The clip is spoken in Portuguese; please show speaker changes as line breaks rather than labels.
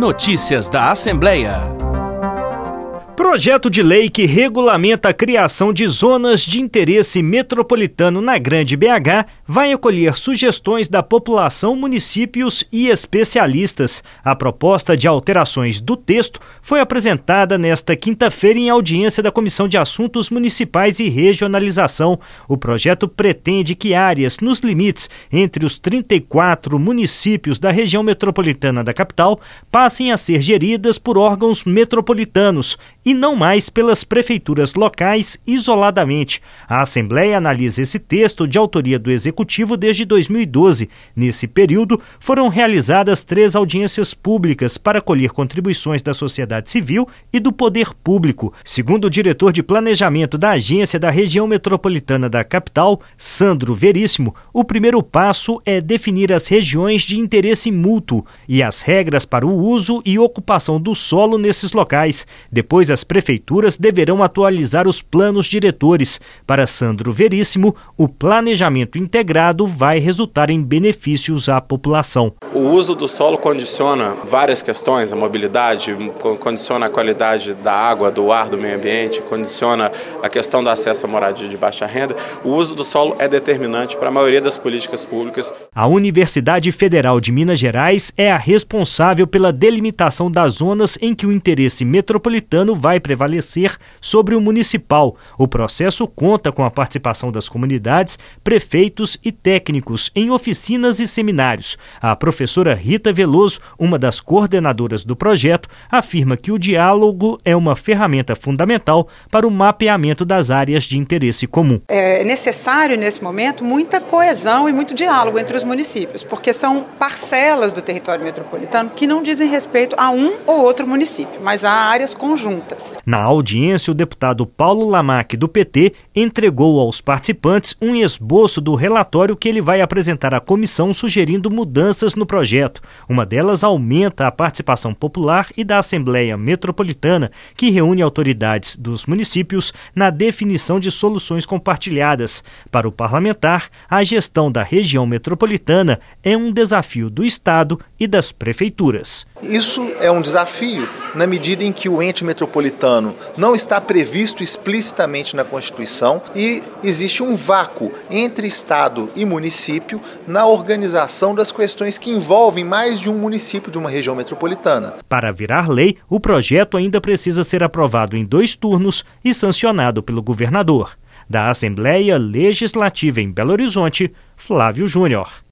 Notícias da Assembleia.
Projeto de lei que regulamenta a criação de zonas de interesse metropolitano na Grande BH vai acolher sugestões da população, municípios e especialistas. A proposta de alterações do texto foi apresentada nesta quinta-feira em audiência da Comissão de Assuntos Municipais e Regionalização. O projeto pretende que áreas nos limites entre os 34 municípios da região metropolitana da capital passem a ser geridas por órgãos metropolitanos e não mais pelas prefeituras locais isoladamente. A Assembleia analisa esse texto de autoria do Executivo desde 2012. Nesse período, foram realizadas 3 audiências públicas para colher contribuições da sociedade civil e do poder público. Segundo o diretor de planejamento da Agência da Região Metropolitana da Capital, Sandro Veríssimo, o primeiro passo é definir as regiões de interesse mútuo e as regras para o uso e ocupação do solo nesses locais. Depois, as prefeituras deverão atualizar os planos diretores. Para Sandro Veríssimo, o planejamento integrado vai resultar em benefícios à população.
O uso do solo condiciona várias questões, a mobilidade, condiciona a qualidade da água, do ar, do meio ambiente, condiciona a questão do acesso à moradia de baixa renda. O uso do solo é determinante para a maioria das políticas públicas.
A Universidade Federal de Minas Gerais é a responsável pela delimitação das zonas em que o interesse metropolitano vai prevalecer sobre o municipal. O processo conta com a participação das comunidades, prefeitos e técnicos em oficinas e seminários. A professora Rita Veloso, uma das coordenadoras do projeto, afirma que o diálogo é uma ferramenta fundamental para o mapeamento das áreas de interesse comum.
É necessário, nesse momento, muita coesão e muito diálogo entre os municípios, porque são parcelas do território metropolitano que não dizem respeito a um ou outro município, mas a áreas conjuntas.
Na audiência, o deputado Paulo Lamaque, do PT, entregou aos participantes um esboço do relatório que ele vai apresentar à comissão sugerindo mudanças no projeto. Uma delas aumenta a participação popular e da Assembleia Metropolitana, que reúne autoridades dos municípios na definição de soluções compartilhadas. Para o parlamentar, a gestão da região metropolitana é um desafio do Estado e das prefeituras.
Isso é um desafio na medida em que o ente metropolitano não está previsto explicitamente na Constituição e existe um vácuo entre Estado e município na organização das questões que envolvem mais de um município de uma região metropolitana.
Para virar lei, o projeto ainda precisa ser aprovado em 2 turnos e sancionado pelo governador. Da Assembleia Legislativa em Belo Horizonte, Flávio Júnior.